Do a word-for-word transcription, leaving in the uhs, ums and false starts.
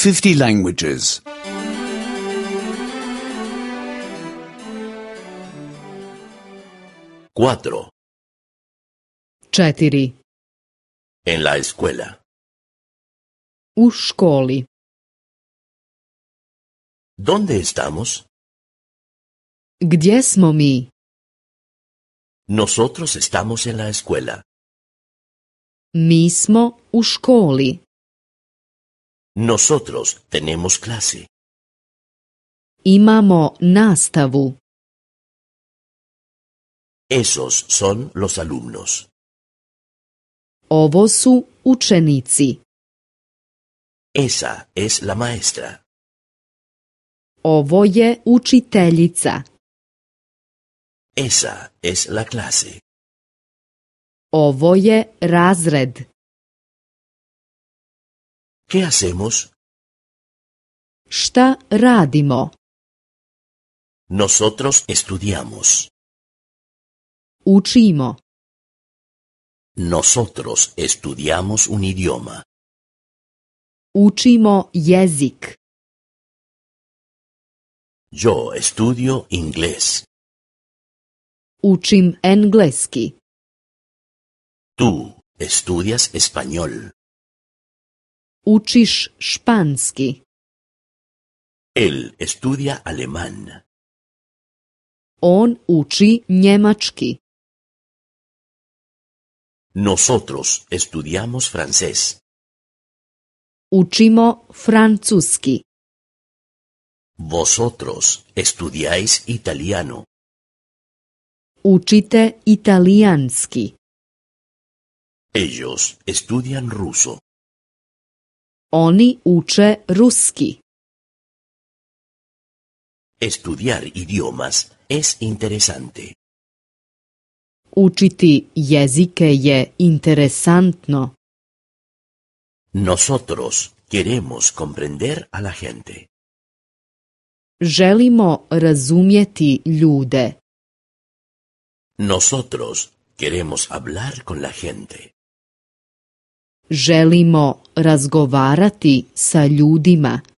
fifty languages. Cuatro. Četiri. En la escuela. U školi. ¿Dónde estamos? Gdje smo mi? Nosotros estamos en la escuela. Mi smo u školi. Nosotros tenemos clase. Imamo nastavu. Esos son los alumnos. Ovo su učenici. Esa es la maestra. Ovo je učiteljica. Esa es la clase. Ovo je razred. ¿Qué hacemos? Šta radimo? Nosotros estudiamos. Učimo. Nosotros estudiamos un idioma. Učimo jezik. Yo estudio inglés. Učim engleski. Tú estudias español. Učiš španski. Él estudia alemán. On uči njemački. Nosotros estudiamos francés. Učimo francuski. Vosotros estudiáis italiano. Učite italijanski. Ellos estudian ruso. Oni uče ruski. Estudiar idiomas es interesante. Učiti jezike je interesantno. Nosotros queremos comprender a la gente. Želimo razumjeti ljude. Nosotros queremos hablar con la gente. Želimo razgovarati sa ljudima.